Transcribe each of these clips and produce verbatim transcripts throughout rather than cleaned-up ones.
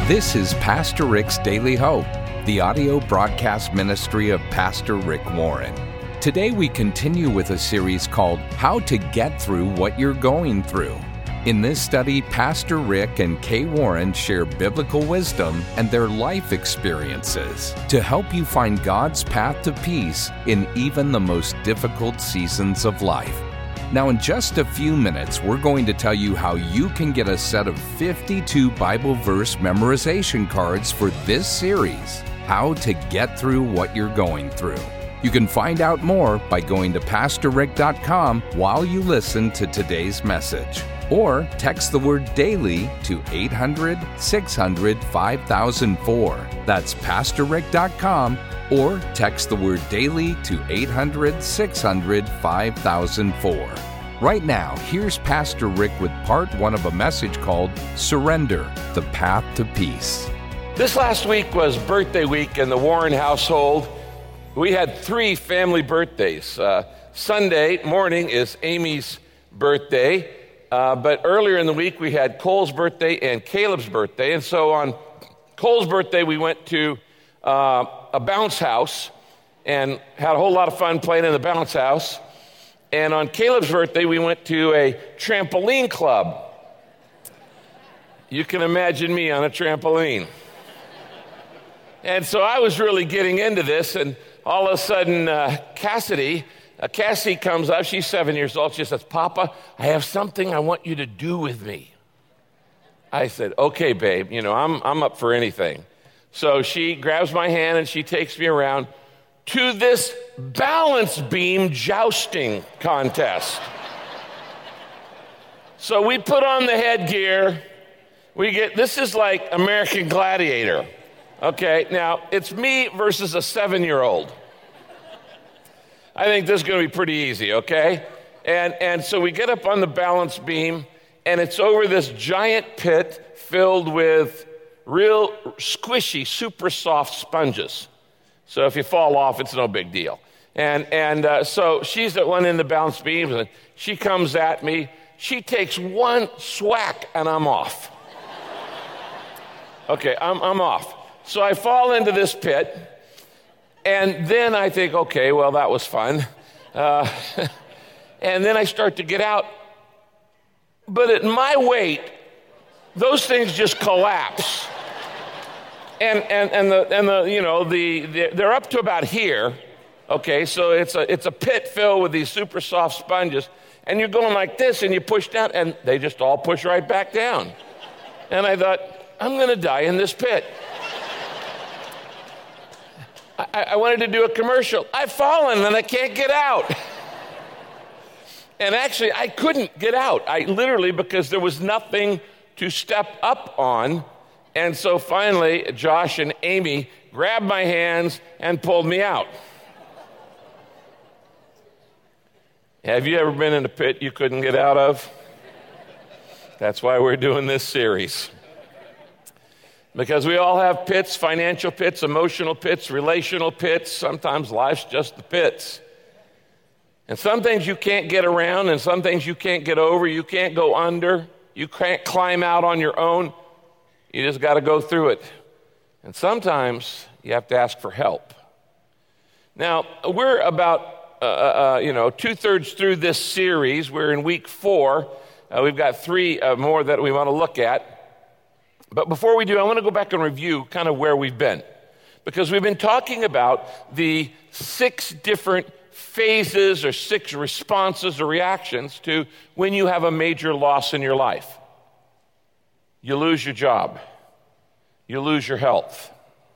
This is Pastor Rick's Daily Hope, the audio broadcast ministry of Pastor Rick Warren. Today we continue with a series called How to Get Through What You're Going Through. In this study, Pastor Rick and Kay Warren share biblical wisdom and their life experiences to help you find God's path to peace in even the most difficult seasons of life. Now, in just a few minutes, we're going to tell you how you can get a set of fifty-two Bible verse memorization cards for this series, How to Get Through What You're Going Through. You can find out more by going to pastor rick dot com while you listen to today's message. Or text the word DAILY to eight hundred, six hundred, five thousand four. That's pastor rick dot com. Or text the word DAILY to eight hundred, six hundred, five thousand four. Right now, here's Pastor Rick with part one of a message called Surrender, the Path to Peace. This last week was birthday week in the Warren household. We had three family birthdays. Uh, Sunday morning is Amy's birthday, uh, but earlier in the week we had Cole's birthday and Caleb's birthday. And so on Cole's birthday, we went to uh, a bounce house and had a whole lot of fun playing in the bounce house. And on Caleb's birthday, we went to a trampoline club. You can imagine me on a trampoline. And so I was really getting into this, and all of a sudden, uh, Cassidy, uh, Cassie comes up. She's seven years old. She says, "Papa, I have something I want you to do with me." I said, "Okay, babe, you know, I'm I'm up for anything." So she grabs my hand and she takes me around to this balance beam jousting contest. So we put on the headgear. We get, this is like American Gladiator. Okay, now it's me versus a seven-year-old. I think this is going to be pretty easy, okay? And and so we get up on the balance beam, and it's over this giant pit filled with real squishy, super soft sponges. So if you fall off, it's no big deal. And and uh, so she's at one end of the balance beam, and she comes at me. She takes one swack, and I'm off. Okay, I'm I'm off. So I fall into this pit, and then I think, okay, well, that was fun. Uh, and then I start to get out. But at my weight, those things just collapse. And and and the and the you know the, the they're up to about here, okay. So it's a it's a pit filled with these super soft sponges, and you're going like this, and you push down, and they just all push right back down. And I thought, I'm going to die in this pit. I, I wanted to do a commercial. I've fallen and I can't get out. And actually, I couldn't get out. I literally because there was nothing to step up on. And so finally, Josh and Amy grabbed my hands and pulled me out. Have you ever been in a pit you couldn't get out of? That's why we're doing this series. Because we all have pits, financial pits, emotional pits, relational pits. Sometimes life's just the pits. And some things you can't get around, and some things you can't get over. You can't go under. You can't climb out on your own. You just got to go through it. And sometimes you have to ask for help. Now, we're about, uh, uh, you know, two-thirds through this series. We're in week four. Uh, we've got three uh, more that we want to look at. But before we do, I want to go back and review kind of where we've been. Because we've been talking about the six different phases or six responses or reactions to when you have a major loss in your life. You lose your job. You lose your health.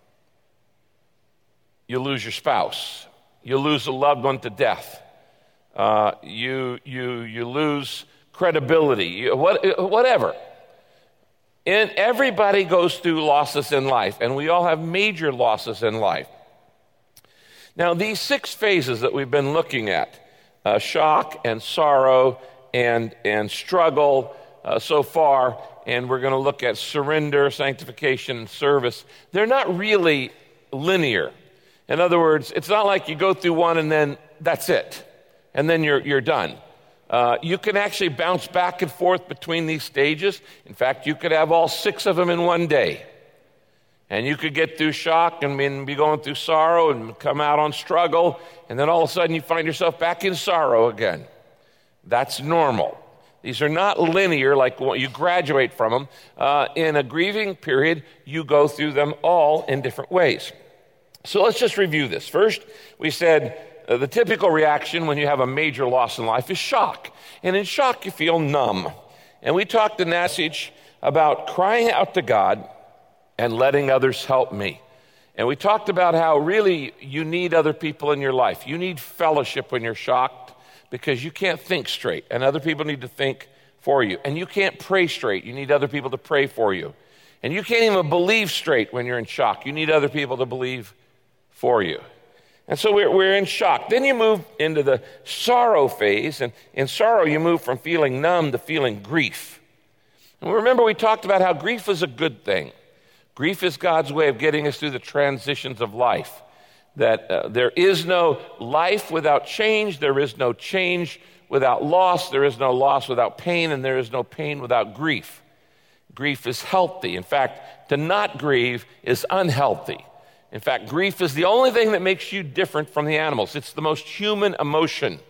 You lose your spouse. You lose a loved one to death. Uh, you you you lose credibility. You, what, whatever. And everybody goes through losses in life, and we all have major losses in life. Now, these six phases that we've been looking at, uh, shock and sorrow and and struggle uh, so far. And we're going to look at surrender, sanctification, and service. They're not really linear. In other words, it's not like you go through one and then that's it, and then you're you're done. Uh, you can actually bounce back and forth between these stages. In fact, you could have all six of them in one day. And you could get through shock and be going through sorrow and come out on struggle, and then all of a sudden you find yourself back in sorrow again. That's normal. These are not linear, like you graduate from them. Uh, in a grieving period, you go through them all in different ways. So let's just review this. First, we said uh, the typical reaction when you have a major loss in life is shock. And in shock, you feel numb. And we talked in that message about crying out to God and letting others help me. And we talked about how really you need other people in your life. You need fellowship when you're shocked because you can't think straight, and other people need to think for you. And you can't pray straight. You need other people to pray for you. And you can't even believe straight when you're in shock. You need other people to believe for you. And so we're, we're in shock. Then you move into the sorrow phase, and in sorrow you move from feeling numb to feeling grief. And remember, we talked about how grief is a good thing. Grief is God's way of getting us through the transitions of life. That uh, there is no life without change, there is no change without loss, there is no loss without pain, and there is no pain without grief. Grief is healthy. In fact, to not grieve is unhealthy. In fact, grief is the only thing that makes you different from the animals. It's the most human emotion.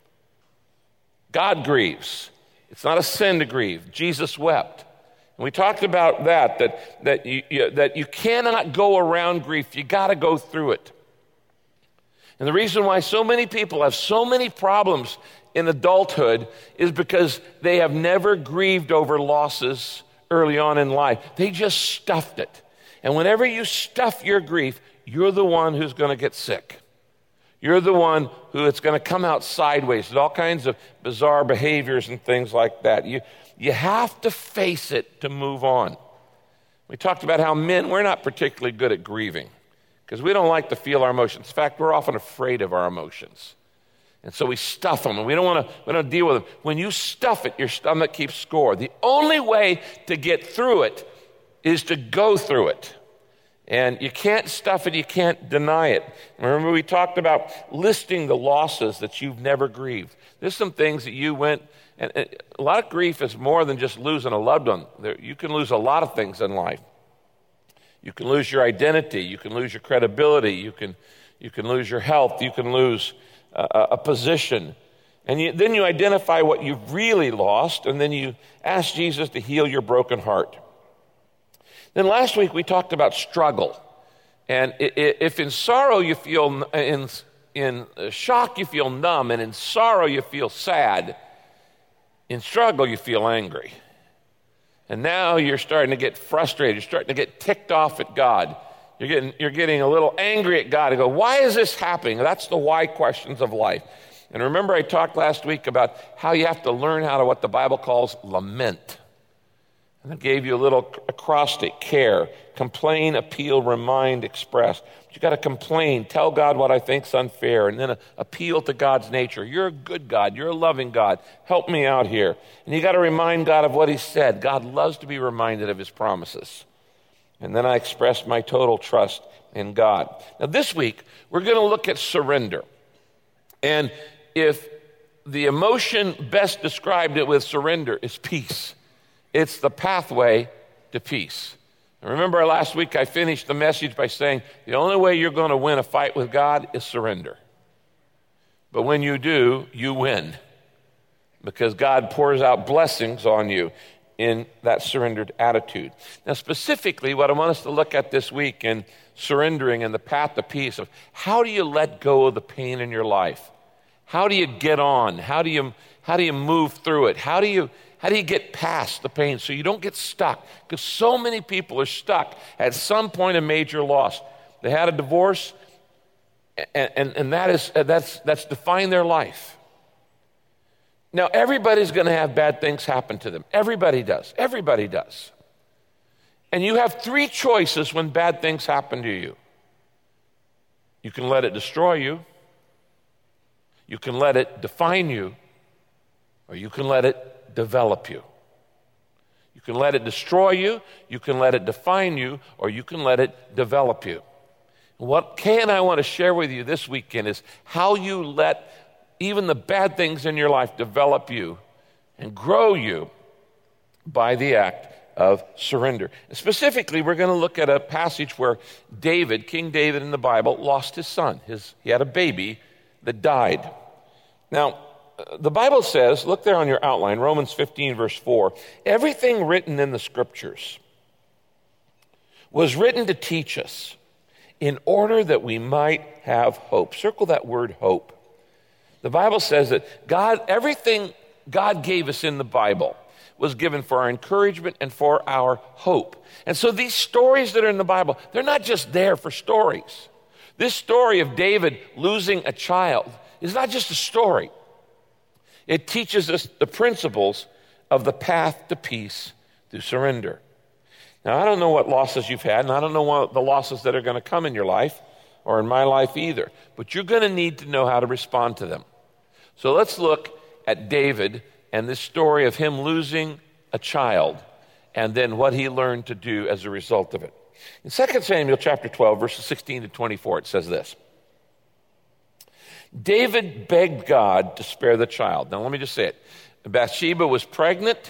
God grieves. It's not a sin to grieve. Jesus wept. And we talked about that, that, that, you, you, that you cannot go around grief. You got to go through it. And the reason why so many people have so many problems in adulthood is because they have never grieved over losses early on in life. They just stuffed it. And whenever you stuff your grief, you're the one who's going to get sick. You're the one who it's going to come out sideways with all kinds of bizarre behaviors and things like that. You, you have to face it to move on. We talked about how men, we're not particularly good at grieving because we don't like to feel our emotions. In fact, we're often afraid of our emotions. And so we stuff them, and we don't want to we don't deal with them. When you stuff it, your stomach keeps score. The only way to get through it is to go through it. And you can't stuff it, you can't deny it. Remember, we talked about listing the losses that you've never grieved. There's some things that you went, and, and a lot of grief is more than just losing a loved one. There, you can lose a lot of things in life. You can lose your identity, you can lose your credibility, you can, you can lose your health, you can lose a, a position. And you, then you identify what you've really lost, and then you ask Jesus to heal your broken heart. Then last week we talked about struggle. And if in sorrow you feel, in, in shock you feel numb, and in sorrow you feel sad, in struggle you feel angry. And now you're starting to get frustrated. You're starting to get ticked off at God. You're getting, you're getting a little angry at God and go, why is this happening? That's the why questions of life. And remember I talked last week about how you have to learn how to what the Bible calls lament. And I gave you a little acrostic: care, complain, appeal, remind, express. But you got to complain, tell God what I think's unfair, and then a, appeal to God's nature. You're a good God. You're a loving God. Help me out here. And you got to remind God of what he said. God loves to be reminded of his promises. And then I express my total trust in God. Now this week, we're going to look at surrender. And if the emotion best described it with surrender is peace. It's the pathway to peace. And remember last week I finished the message by saying the only way you're going to win a fight with God is surrender. But when you do, you win. Because God pours out blessings on you in that surrendered attitude. Now specifically what I want us to look at this week in surrendering and the path to peace of how do you let go of the pain in your life? How do you get on? How do you, how do you move through it? How do you How do you get past the pain so you don't get stuck? Because so many people are stuck at some point of major loss. They had a divorce, and, and, and that is, that's, that's defined their life. Now, everybody's going to have bad things happen to them. Everybody does. Everybody does. And you have three choices when bad things happen to you. You can let it destroy you. You can let it define you. Or you can let it develop you. You can let it destroy you, you can let it define you, or you can let it develop you. What Kay and I want to share with you this weekend is how you let even the bad things in your life develop you and grow you by the act of surrender. Specifically, we're going to look at a passage where David, King David in the Bible, lost his son. His, he had a baby that died. Now, the Bible says, look there on your outline, Romans fifteen, verse four, everything written in the Scriptures was written to teach us in order that we might have hope. Circle that word hope. The Bible says that God, everything God gave us in the Bible was given for our encouragement and for our hope. And so these stories that are in the Bible, they're not just there for stories. This story of David losing a child is not just a story. It teaches us the principles of the path to peace through surrender. Now, I don't know what losses you've had, and I don't know what the losses that are going to come in your life or in my life either, but you're going to need to know how to respond to them. So let's look at David and this story of him losing a child and then what he learned to do as a result of it. In Second Samuel chapter twelve, verses sixteen to twenty-four, it says this. David begged God to spare the child. Now, let me just say it. Bathsheba was pregnant.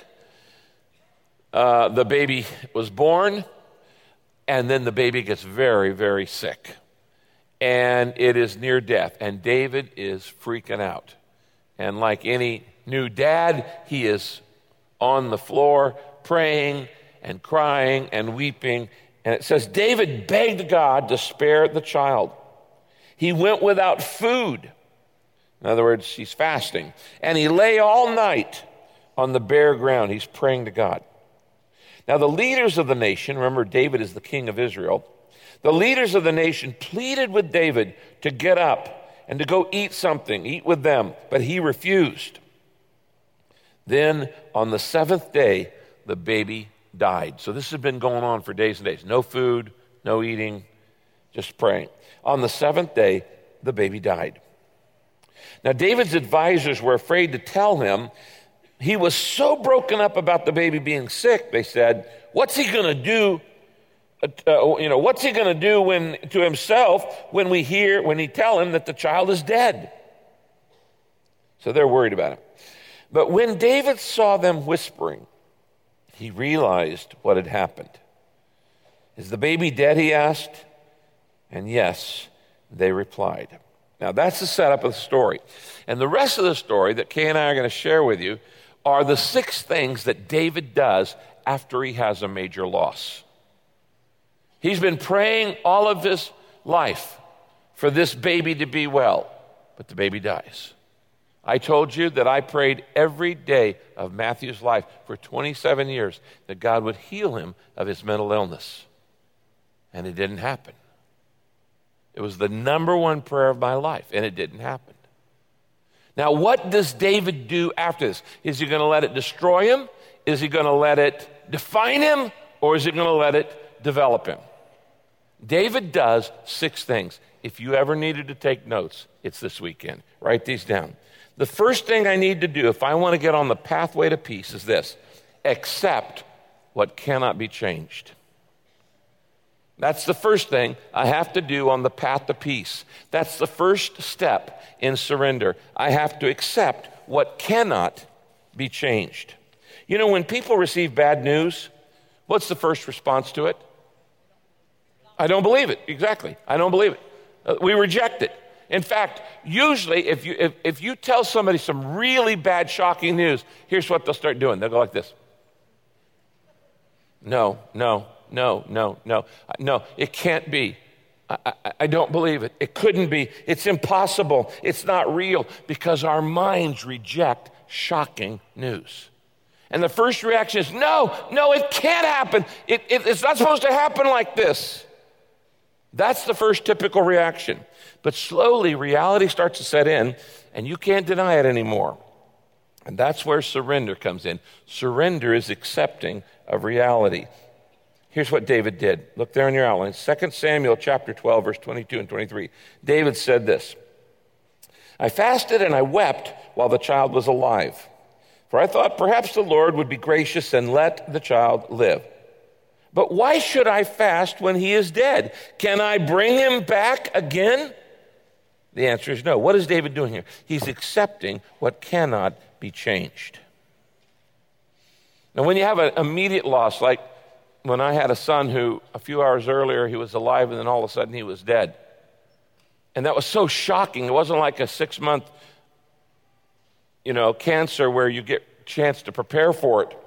Uh, the baby was born. And then the baby gets very, very sick. And it is near death. And David is freaking out. And like any new dad, he is on the floor praying and crying and weeping. And it says, David begged God to spare the child. He went without food. In other words, he's fasting. And he lay all night on the bare ground. He's praying to God. Now, the leaders of the nation, remember David is the king of Israel, the leaders of the nation pleaded with David to get up and to go eat something, eat with them, but he refused. Then on the seventh day, the baby died. So this has been going on for days and days. No food, no eating, just praying. On the seventh day, the baby died. Now, David's advisors were afraid to tell him. He was so broken up about the baby being sick, they said, what's he going to do? Uh, you know, what's he going to do when to himself when we hear, when he tell him that the child is dead? So they're worried about him. But when David saw them whispering, he realized what had happened. Is the baby dead, he asked? And yes, they replied. Now, that's the setup of the story. And the rest of the story that Kay and I are going to share with you are the six things that David does after he has a major loss. He's been praying all of his life for this baby to be well, but the baby dies. I told you that I prayed every day of Matthew's life for twenty-seven years that God would heal him of his mental illness. And it didn't happen. It was the number one prayer of my life, and it didn't happen. Now, what does David do after this? Is he going to let it destroy him? Is he going to let it define him? Or is he going to let it develop him? David does six things. If you ever needed to take notes, it's this weekend. Write these down. The first thing I need to do if I want to get on the pathway to peace is this: accept what cannot be changed. That's the first thing I have to do on the path to peace. That's the first step in surrender. I have to accept what cannot be changed. You know, when people receive bad news, what's the first response to it? I don't believe it. Exactly. I don't believe it. Uh, we reject it. In fact, usually if you if, if you tell somebody some really bad, shocking news, here's what they'll start doing. They'll go like this. No, no. No, no, no, no, it can't be. I, I, I don't believe it. It couldn't be. It's impossible. It's not real, because our minds reject shocking news. And the first reaction is, no, no, it can't happen. It, it, it's not supposed to happen like this. That's the first typical reaction. But slowly, reality starts to set in, and you can't deny it anymore. And that's where surrender comes in. Surrender is accepting of reality. Here's what David did. Look there in your outline. Second Samuel chapter twelve, verse twenty-two and twenty-three. David said this: I fasted and I wept while the child was alive, for I thought perhaps the Lord would be gracious and let the child live. But why should I fast when he is dead? Can I bring him back again? The answer is no. What is David doing here? He's accepting what cannot be changed. Now, when you have an immediate loss, like when I had a son who a few hours earlier he was alive and then all of a sudden he was dead. And that was so shocking. It wasn't like a six-month, you know, cancer where you get a chance to prepare for it.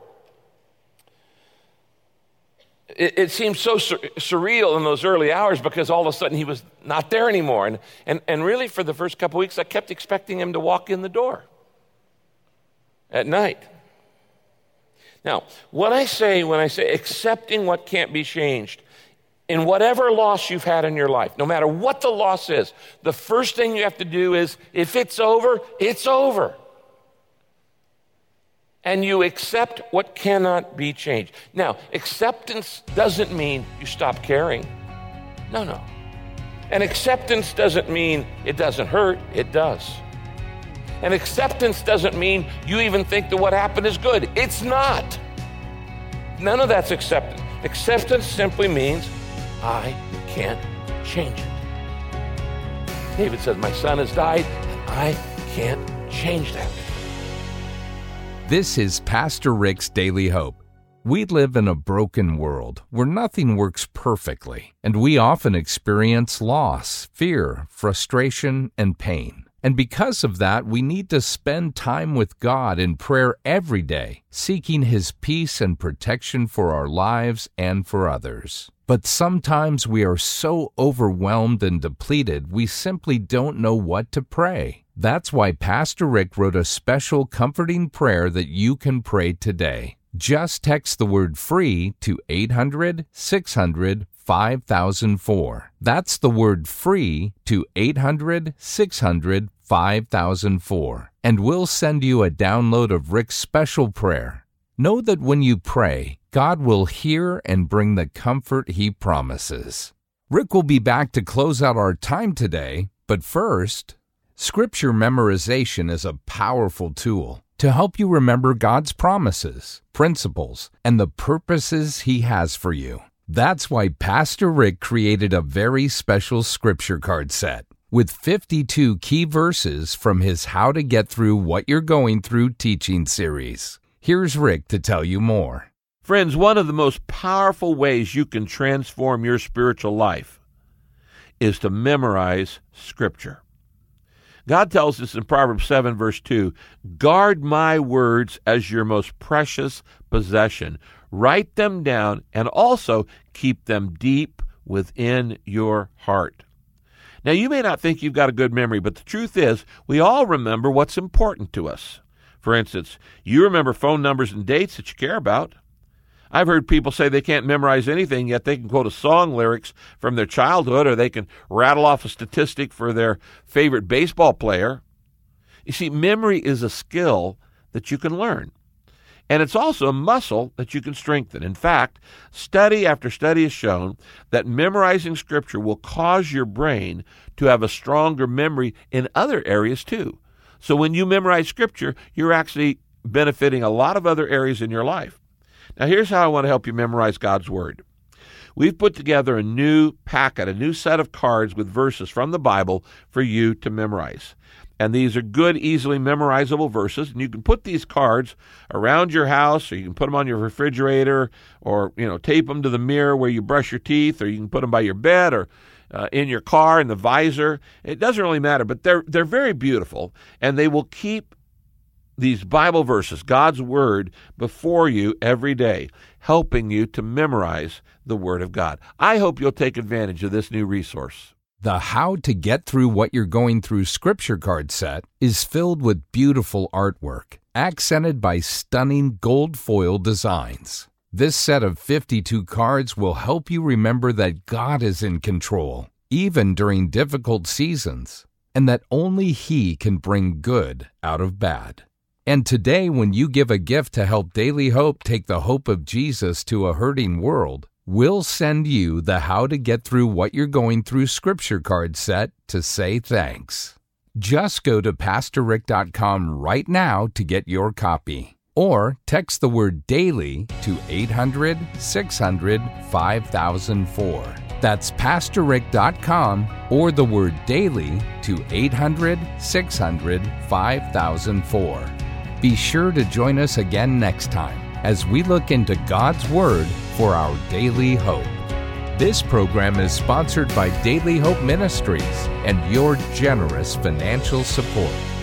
It, it seemed so sur- surreal in those early hours because all of a sudden he was not there anymore. And, and, and really for the first couple of weeks, I kept expecting him to walk in the door at night. Now, what I say when I say accepting what can't be changed, in whatever loss you've had in your life, no matter what the loss is, the first thing you have to do is, if it's over, it's over. And you accept what cannot be changed. Now, acceptance doesn't mean you stop caring. No, no. And acceptance doesn't mean it doesn't hurt. It does. And acceptance doesn't mean you even think that what happened is good. It's not. None of that's acceptance. Acceptance simply means I can't change it. David says, my son has died, and I can't change that. This is Pastor Rick's Daily Hope. We live in a broken world where nothing works perfectly, and we often experience loss, fear, frustration, and pain. And because of that, we need to spend time with God in prayer every day, seeking His peace and protection for our lives and for others. But sometimes we are so overwhelmed and depleted, we simply don't know what to pray. That's why Pastor Rick wrote a special comforting prayer that you can pray today. Just text the word FREE to eight hundred, six hundred, five thousand four. That's the word FREE to eight hundred, six hundred, five thousand four. And we'll send you a download of Rick's special prayer. Know that when you pray, God will hear and bring the comfort He promises. Rick will be back to close out our time today, but first, Scripture memorization is a powerful tool to help you remember God's promises, principles, and the purposes He has for you. That's why Pastor Rick created a very special Scripture card set with fifty-two key verses from his How to Get Through What You're Going Through teaching series. Here's Rick to tell you more. Friends, one of the most powerful ways you can transform your spiritual life is to memorize Scripture. God tells us in Proverbs seven, verse two, guard my words as your most precious possession. Write them down and also keep them deep within your heart. Now, you may not think you've got a good memory, but the truth is we all remember what's important to us. For instance, you remember phone numbers and dates that you care about. I've heard people say they can't memorize anything, yet they can quote a song lyrics from their childhood, or they can rattle off a statistic for their favorite baseball player. You see, memory is a skill that you can learn, and it's also a muscle that you can strengthen. In fact, study after study has shown that memorizing Scripture will cause your brain to have a stronger memory in other areas too. So when you memorize Scripture, you're actually benefiting a lot of other areas in your life. Now, here's how I want to help you memorize God's Word. We've put together a new packet, a new set of cards with verses from the Bible for you to memorize. And these are good, easily memorizable verses. And you can put these cards around your house, or you can put them on your refrigerator, or, you know, tape them to the mirror where you brush your teeth, or you can put them by your bed, or uh, in your car in the visor. It doesn't really matter, but they're they're very beautiful, and they will keep these Bible verses, God's Word, before you every day, helping you to memorize the Word of God. I hope you'll take advantage of this new resource. The How to Get Through What You're Going Through Scripture card set is filled with beautiful artwork, accented by stunning gold foil designs. This set of fifty-two cards will help you remember that God is in control, even during difficult seasons, and that only He can bring good out of bad. And today, when you give a gift to help Daily Hope take the hope of Jesus to a hurting world, we'll send you the How to Get Through What You're Going Through Scripture card set to say thanks. Just go to pastor rick dot com right now to get your copy. Or text the word DAILY to eight hundred, six hundred, five thousand four. That's pastor rick dot com or the word DAILY to eight hundred, six hundred, five thousand four. Be sure to join us again next time as we look into God's Word for our daily hope. This program is sponsored by Daily Hope Ministries and your generous financial support.